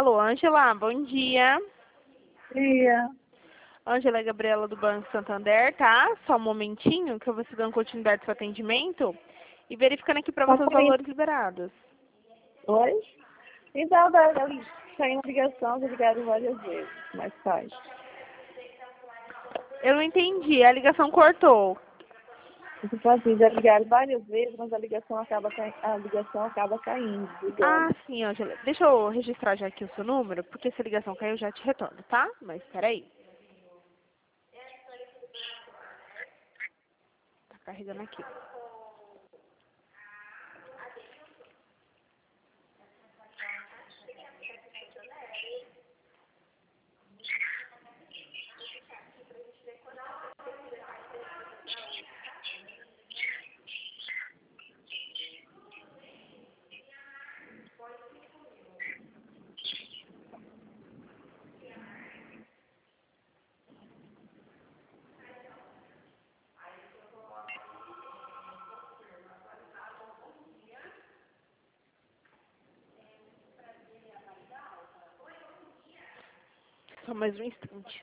Alô, Ângela, bom dia. Dia. Ângela é Gabriela do Banco Santander, tá? Só um momentinho que eu vou se dando continuidade ao seu atendimento e verificando aqui para você os valores liberados. Oi? Então, saiu uma ligação, já ligaram várias vezes, mais tarde. Eu não entendi, a ligação cortou. Tipo assim, já ligaram várias vezes, mas a ligação acaba caindo, Ah, ligando. sim, Ângela. Deixa eu registrar já aqui o seu número, porque se a ligação caiu eu já te retorno, tá? Mas peraí. Tá carregando aqui. Só mais um instante.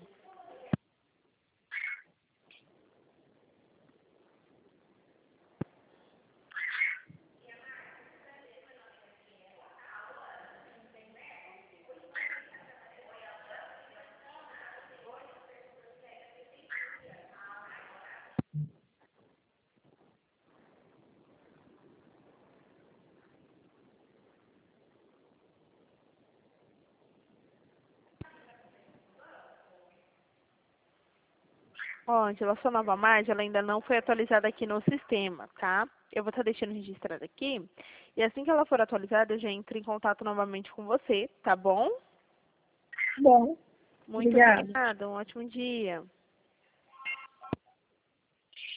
Ó, Ângela, sua nova margem, ela ainda não foi atualizada aqui no sistema, tá? Eu vou estar deixando registrado aqui. E assim que ela for atualizada, eu já entro em contato novamente com você, tá bom? Bom, Muito obrigada. obrigada, um ótimo dia.